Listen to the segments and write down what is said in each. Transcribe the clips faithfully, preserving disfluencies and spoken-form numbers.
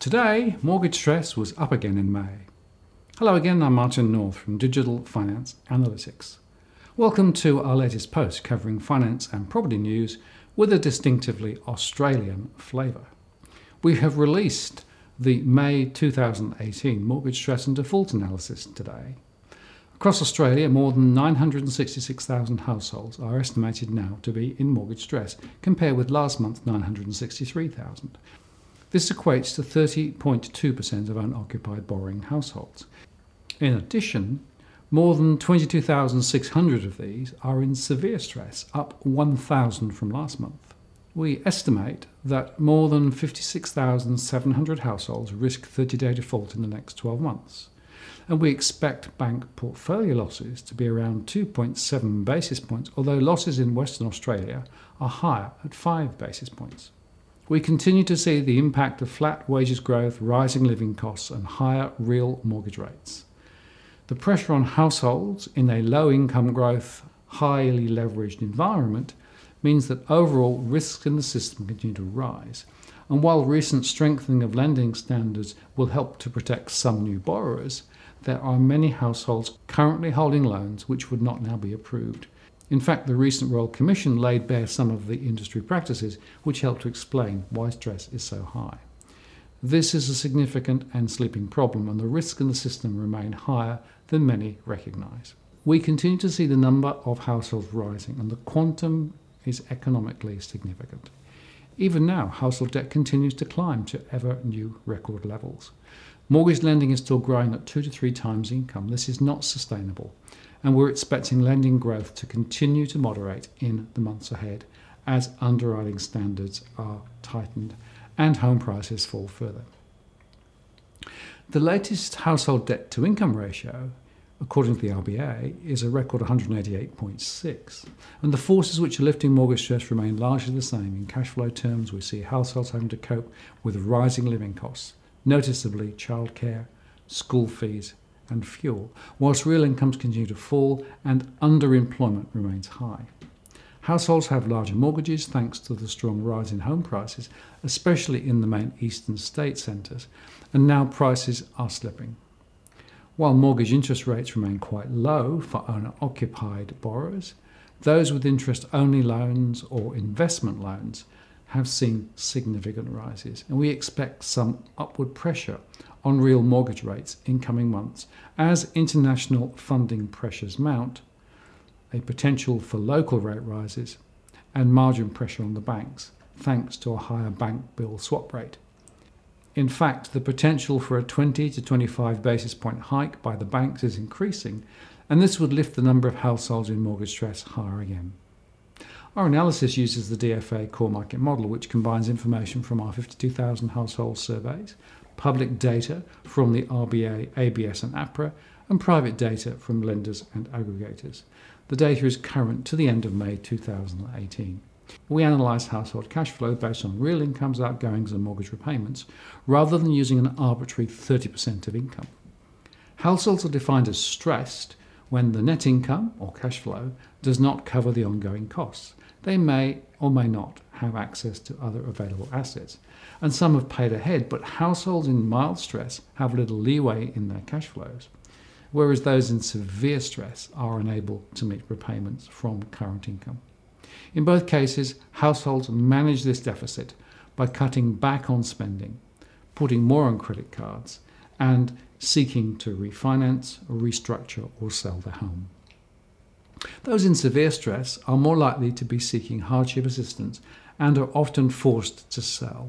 Today, mortgage stress was up again in May. Hello again, I'm Martin North from Digital Finance Analytics. Welcome to our latest post covering finance and property news with a distinctively Australian flavour. We have released the May two thousand eighteen mortgage stress and default analysis today. Across Australia, more than nine hundred sixty-six thousand households are estimated now to be in mortgage stress, compared with last month's nine hundred sixty-three thousand. This equates to thirty point two percent of unoccupied borrowing households. In addition, more than twenty-two thousand six hundred of these are in severe stress, up one thousand from last month. We estimate that more than fifty-six thousand seven hundred households risk thirty-day default in the next twelve months. And we expect bank portfolio losses to be around two point seven basis points, although losses in Western Australia are higher at five basis points. We continue to see the impact of flat wages growth, rising living costs and higher real mortgage rates. The pressure on households in a low-income growth, highly leveraged environment means that overall risks in the system continue to rise. And while recent strengthening of lending standards will help to protect some new borrowers, there are many households currently holding loans which would not now be approved. In fact, the recent Royal Commission laid bare some of the industry practices which help to explain why stress is so high. This is a significant and sleeping problem, and the risks in the system remain higher than many recognise. We continue to see the number of households rising, and the quantum is economically significant. Even now, household debt continues to climb to ever new record levels. Mortgage lending is still growing at two to three times income. This is not sustainable, and we're expecting lending growth to continue to moderate in the months ahead as underwriting standards are tightened and home prices fall further. The latest household debt to income ratio, according to the R B A, is a record one hundred eighty-eight point six, and the forces which are lifting mortgage stress remain largely the same. In cash flow terms, we see households having to cope with rising living costs, noticeably childcare, school fees and fuel, whilst real incomes continue to fall and underemployment remains high. Households have larger mortgages thanks to the strong rise in home prices, especially in the main eastern state centres, and now prices are slipping. While mortgage interest rates remain quite low for owner-occupied borrowers, those with interest-only loans or investment loans have seen significant rises, and we expect some upward pressure on real mortgage rates in coming months as international funding pressures mount, a potential for local rate rises, and margin pressure on the banks, thanks to a higher bank bill swap rate. In fact, the potential for a twenty to twenty-five basis point hike by the banks is increasing, and this would lift the number of households in mortgage stress higher again. Our analysis uses the D F A core market model, which combines information from our fifty-two thousand household surveys, public data from the R B A, A B S and APRA, and private data from lenders and aggregators. The data is current to the end of May two thousand eighteen. We analyse household cash flow based on real incomes, outgoings and mortgage repayments, rather than using an arbitrary thirty percent of income. Households are defined as stressed when the net income, or cash flow, does not cover the ongoing costs. They may or may not have access to other available assets, and some have paid ahead, but households in mild stress have little leeway in their cash flows, whereas those in severe stress are unable to meet repayments from current income. In both cases, households manage this deficit by cutting back on spending, putting more on credit cards, and seeking to refinance, restructure or sell their home. Those in severe stress are more likely to be seeking hardship assistance and are often forced to sell.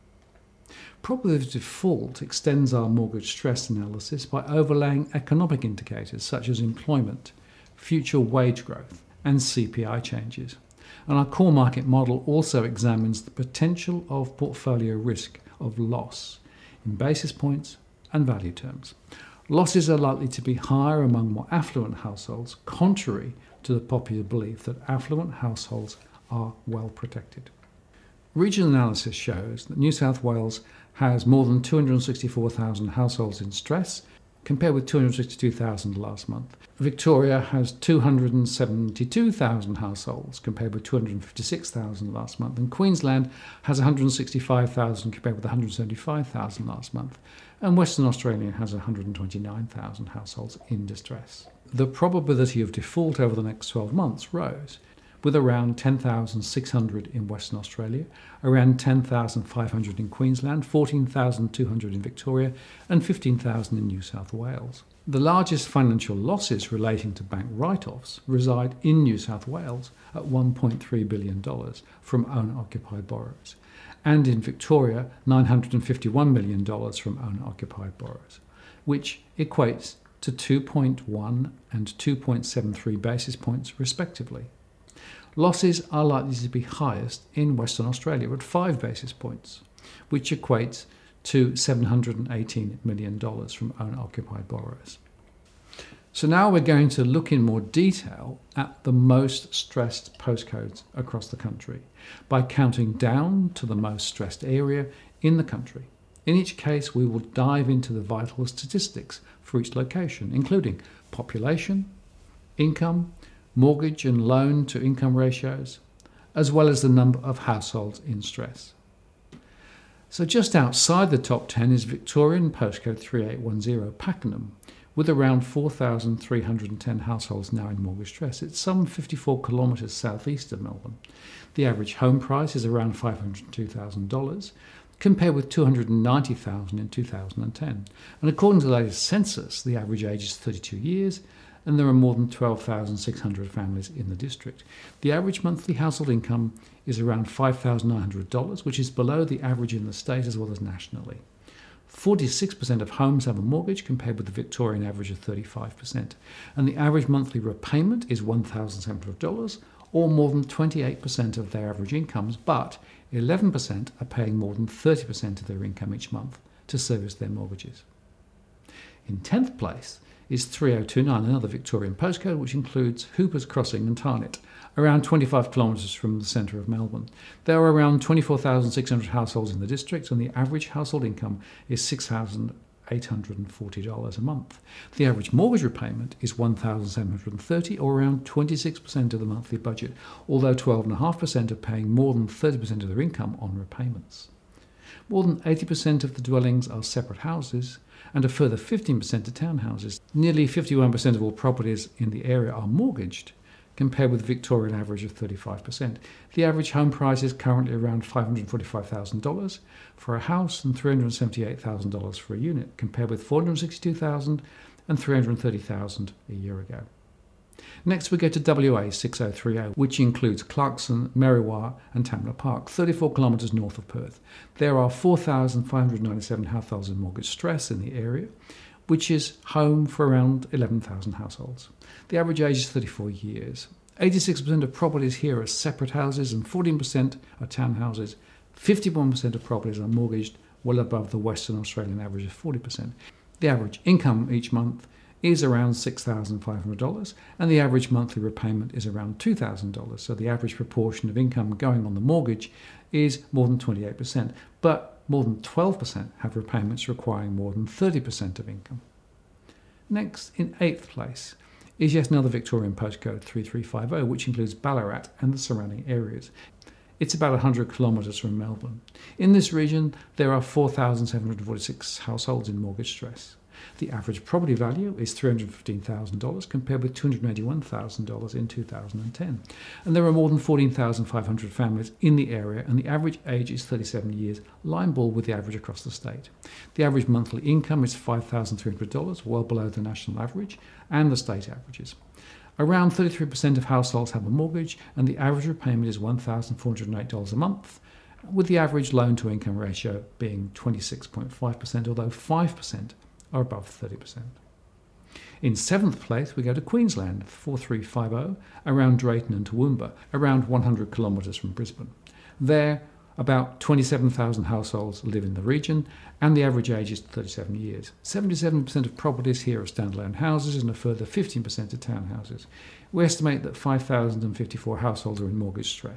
Probability of default extends our mortgage stress analysis by overlaying economic indicators such as employment, future wage growth and C P I changes. And our core market model also examines the potential of portfolio risk of loss in basis points and value terms. Losses are likely to be higher among more affluent households, contrary to the popular belief that affluent households are well protected. Regional analysis shows that New South Wales has more than two hundred sixty-four thousand households in stress, compared with two hundred sixty-two thousand last month. Victoria has two hundred seventy-two thousand households compared with two hundred fifty-six thousand last month, and Queensland has one hundred sixty-five thousand compared with one hundred seventy-five thousand last month, and Western Australia has one hundred twenty-nine thousand households in distress. The probability of default over the next twelve months rose, with around ten thousand six hundred in Western Australia, around ten thousand five hundred in Queensland, fourteen thousand two hundred in Victoria, and fifteen thousand in New South Wales. The largest financial losses relating to bank write-offs reside in New South Wales at one point three billion dollars from owner-occupied borrowers, and in Victoria nine hundred fifty-one million dollars from owner-occupied borrowers, which equates to two point one and two point seven three basis points respectively. Losses are likely to be highest in Western Australia at five basis points, which equates to seven hundred eighteen million dollars from owner-occupied borrowers. So now we're going to look in more detail at the most stressed postcodes across the country by counting down to the most stressed area in the country. In each case, we will dive into the vital statistics for each location, including population, income, mortgage and loan to income ratios, as well as the number of households in stress. So just outside the top ten is Victorian postcode three eight one zero Pakenham, with around four thousand three hundred ten households now in mortgage stress. It's some fifty-four kilometres southeast of Melbourne. The average home price is around five hundred two thousand dollars, compared with two hundred ninety thousand dollars in two thousand ten. And according to the latest census, the average age is thirty-two years, and there are more than twelve thousand six hundred families in the district. The average monthly household income is around five thousand nine hundred dollars, which is below the average in the state as well as nationally. forty-six percent of homes have a mortgage compared with the Victorian average of thirty-five percent, and the average monthly repayment is one thousand seven hundred dollars, or more than twenty-eight percent of their average incomes, but eleven percent are paying more than thirty percent of their income each month to service their mortgages. In tenth place is three oh two nine, another Victorian postcode, which includes Hoopers Crossing and Tarnett, around twenty-five kilometres from the centre of Melbourne. There are around twenty-four thousand six hundred households in the district, and the average household income is six thousand eight hundred forty dollars a month. The average mortgage repayment is one thousand seven hundred thirty dollars, or around twenty-six percent of the monthly budget, although twelve point five percent are paying more than thirty percent of their income on repayments. More than eighty percent of the dwellings are separate houses, and a further fifteen percent are townhouses. Nearly fifty-one percent of all properties in the area are mortgaged, compared with the Victorian average of thirty-five percent. The average home price is currently around five hundred forty-five thousand dollars for a house and three hundred seventy-eight thousand dollars for a unit, compared with four hundred sixty-two thousand dollars and three hundred thirty thousand dollars a year ago. Next we go to W A six oh three oh, which includes Clarkson, Merriwa and Tamla Park, thirty-four kilometres north of Perth. There are four thousand five hundred ninety-seven households in mortgage stress in the area, which is home for around eleven thousand households. The average age is thirty-four years. eighty-six percent of properties here are separate houses and fourteen percent are townhouses. fifty-one percent of properties are mortgaged, well above the Western Australian average of forty percent. The average income each month is around six thousand five hundred dollars, and the average monthly repayment is around two thousand dollars. So the average proportion of income going on the mortgage is more than twenty-eight percent, but more than twelve percent have repayments requiring more than thirty percent of income. Next, in eighth place, is yet another Victorian postcode, three three five oh, which includes Ballarat and the surrounding areas. It's about one hundred kilometres from Melbourne. In this region, there are four thousand seven hundred forty-six households in mortgage stress. The average property value is three hundred fifteen thousand dollars, compared with two hundred eighty-one thousand dollars in two thousand ten. And there are more than fourteen thousand five hundred families in the area, and the average age is thirty-seven years, line ball with the average across the state. The average monthly income is five thousand three hundred dollars, well below the national average and the state averages. Around thirty-three percent of households have a mortgage, and the average repayment is one thousand four hundred eight dollars a month, with the average loan-to-income ratio being twenty-six point five percent, although five percent are above thirty percent. In seventh place, we go to Queensland, four three five oh, around Drayton and Toowoomba, around one hundred kilometres from Brisbane. There, about twenty-seven thousand households live in the region, and the average age is thirty-seven years. seventy-seven percent of properties here are standalone houses, and a further fifteen percent are townhouses. We estimate that five thousand fifty-four households are in mortgage stress.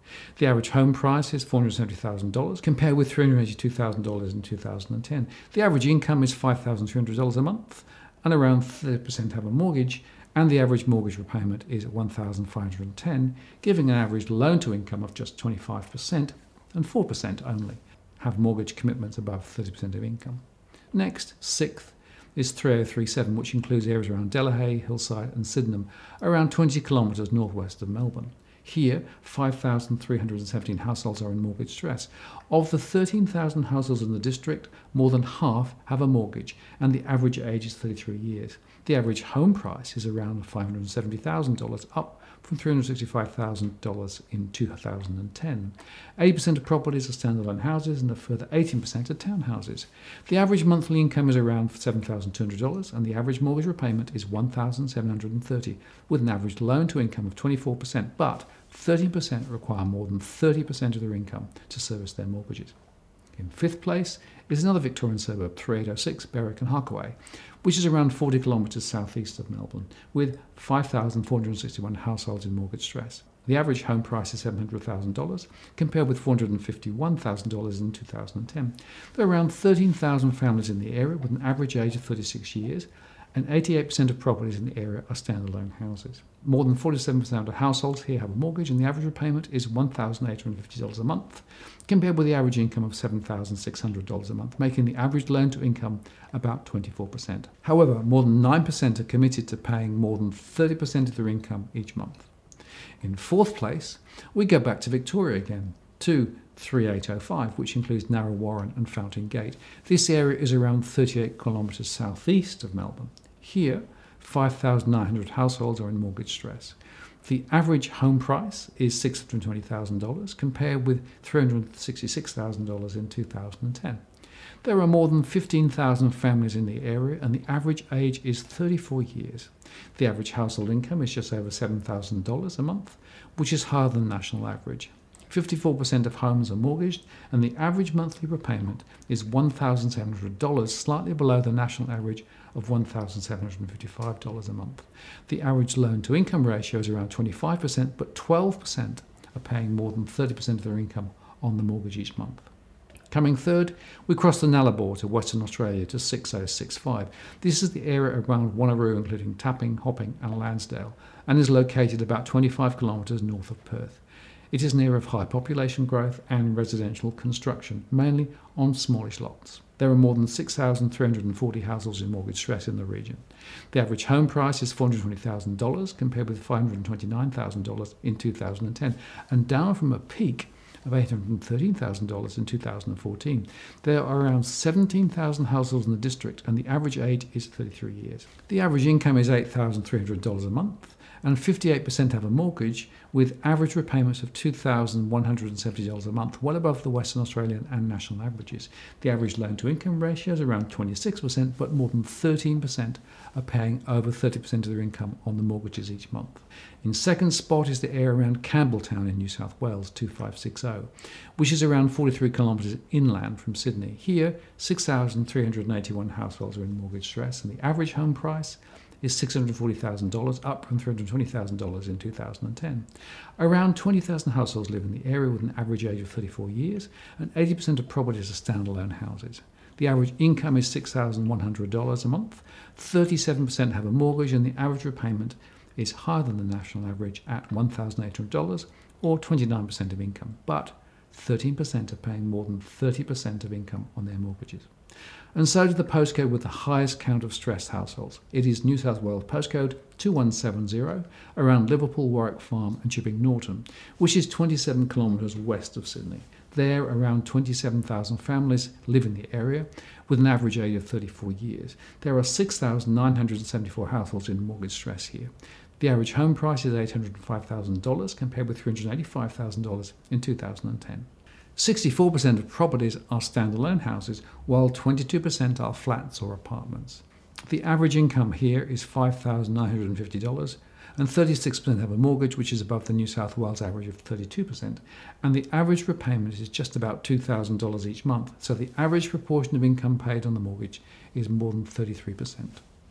The average home price is four hundred seventy thousand dollars, compared with three hundred eighty-two thousand dollars in two thousand ten. The average income is five thousand three hundred dollars a month, and around thirty percent have a mortgage, and the average mortgage repayment is one thousand five hundred ten dollars, giving an average loan-to-income of just twenty-five percent, and four percent only have mortgage commitments above thirty percent of income. Next, sixth, is three oh three seven, which includes areas around Delahaye, Hillside and Sydenham, around twenty kilometres northwest of Melbourne. Here, five thousand three hundred seventeen households are in mortgage stress. Of the thirteen thousand households in the district, more than half have a mortgage, and the average age is thirty-three years. The average home price is around five hundred seventy thousand dollars, up from three hundred sixty-five thousand dollars in two thousand ten. eighty percent of properties are standalone houses, and a further eighteen percent are townhouses. The average monthly income is around seven thousand two hundred dollars, and the average mortgage repayment is one thousand seven hundred thirty dollars, with an average loan-to-income of twenty-four percent, but thirty percent require more than thirty percent of their income to service their mortgages. In fifth place is another Victorian suburb, thirty-eight oh six, Berwick and Harkaway, which is around forty kilometres southeast of Melbourne, with five thousand four hundred sixty-one households in mortgage stress. The average home price is seven hundred thousand dollars, compared with four hundred fifty-one thousand dollars in two thousand ten. There are around thirteen thousand families in the area, with an average age of thirty-six years, and eighty-eight percent of properties in the area are standalone houses. More than forty-seven percent of households here have a mortgage, and the average repayment is one thousand eight hundred fifty dollars a month, compared with the average income of seven thousand six hundred dollars a month, making the average loan to income about twenty-four percent. However, more than nine percent are committed to paying more than thirty percent of their income each month. In fourth place, we go back to Victoria again, to thirty-eight oh five, which includes Narre Warren and Fountain Gate. This area is around thirty-eight kilometres southeast of Melbourne. Here, five thousand nine hundred households are in mortgage stress. The average home price is six hundred twenty thousand dollars, compared with three hundred sixty-six thousand dollars in two thousand ten. There are more than fifteen thousand families in the area, and the average age is thirty-four years. The average household income is just over seven thousand dollars a month, which is higher than the national average. fifty-four percent of homes are mortgaged, and the average monthly repayment is one thousand seven hundred dollars, slightly below the national average of one thousand seven hundred fifty-five dollars a month. The average loan-to-income ratio is around twenty-five percent, but twelve percent are paying more than thirty percent of their income on the mortgage each month. Coming third, we cross the Nullarbor to Western Australia to six oh six five. This is the area around Wanneroo, including Tapping, Hopping and Lansdale, and is located about twenty-five kilometres north of Perth. It is an area of high population growth and residential construction, mainly on smallish lots. There are more than six thousand three hundred forty households in mortgage stress in the region. The average home price is four hundred twenty thousand dollars, compared with five hundred twenty-nine thousand dollars in two thousand ten, and down from a peak of eight hundred thirteen thousand dollars in two thousand fourteen. There are around seventeen thousand households in the district, and the average age is thirty-three years. The average income is eight thousand three hundred dollars a month, and fifty-eight percent have a mortgage, with average repayments of two thousand one hundred seventy dollars a month, well above the Western Australian and national averages. The average loan-to-income ratio is around twenty-six percent, but more than thirteen percent are paying over thirty percent of their income on the mortgages each month. In second spot is the area around Campbelltown in New South Wales, two five six oh, which is around forty-three kilometres inland from Sydney. Here, six thousand three hundred eighty-one households are in mortgage stress, and the average home price is six hundred forty thousand dollars, up from three hundred twenty thousand dollars in two thousand ten. Around twenty thousand households live in the area with an average age of thirty-four years, and eighty percent of properties are standalone houses. The average income is six thousand one hundred dollars a month, thirty-seven percent have a mortgage, and the average repayment is higher than the national average at one thousand eight hundred dollars, or twenty-nine percent of income, but thirteen percent are paying more than thirty percent of income on their mortgages. And so to the postcode with the highest count of stressed households. It is New South Wales postcode two one seven zero, around Liverpool, Warwick Farm and Chipping Norton, which is twenty-seven kilometres west of Sydney. There, around twenty-seven thousand families live in the area, with an average age of thirty-four years. There are six thousand nine hundred seventy-four households in mortgage stress here. The average home price is eight hundred five thousand dollars, compared with three hundred eighty-five thousand dollars in two thousand ten. sixty-four percent of properties are standalone houses, while twenty-two percent are flats or apartments. The average income here is five thousand nine hundred fifty dollars, and thirty-six percent have a mortgage, which is above the New South Wales average of thirty-two percent, and the average repayment is just about two thousand dollars each month, so the average proportion of income paid on the mortgage is more than thirty-three percent.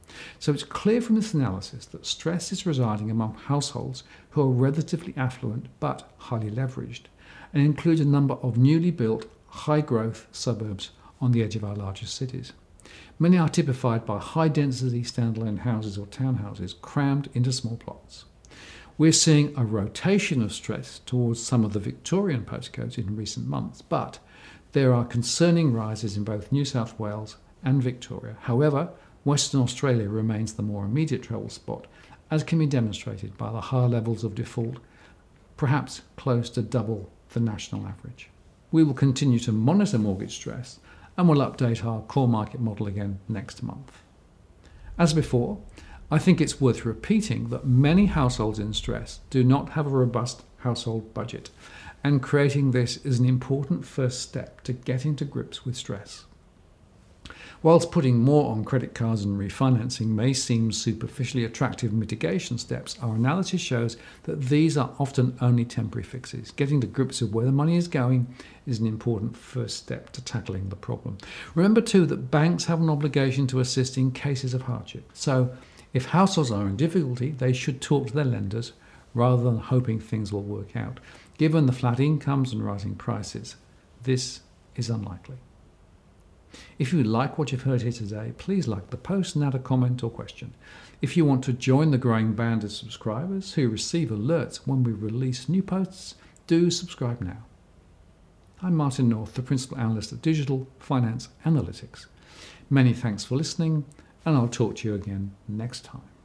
So it's clear from this analysis that stress is residing among households who are relatively affluent but highly leveraged, and include a number of newly built, high-growth suburbs on the edge of our largest cities. Many are typified by high-density standalone houses or townhouses crammed into small plots. We're seeing a rotation of stress towards some of the Victorian postcodes in recent months, but there are concerning rises in both New South Wales and Victoria. However, Western Australia remains the more immediate trouble spot, as can be demonstrated by the higher levels of default, perhaps close to double the national average. We will continue to monitor mortgage stress and will update our core market model again next month. As before, I think it's worth repeating that many households in stress do not have a robust household budget, and creating this is an important first step to getting to grips with stress. Whilst putting more on credit cards and refinancing may seem superficially attractive mitigation steps, our analysis shows that these are often only temporary fixes. Getting to grips with where the money is going is an important first step to tackling the problem. Remember too that banks have an obligation to assist in cases of hardship. So if households are in difficulty, they should talk to their lenders rather than hoping things will work out. Given the flat incomes and rising prices, this is unlikely. If you like what you've heard here today, please like the post and add a comment or question. If you want to join the growing band of subscribers who receive alerts when we release new posts, do subscribe now. I'm Martin North, the Principal Analyst at Digital Finance Analytics. Many thanks for listening, and I'll talk to you again next time.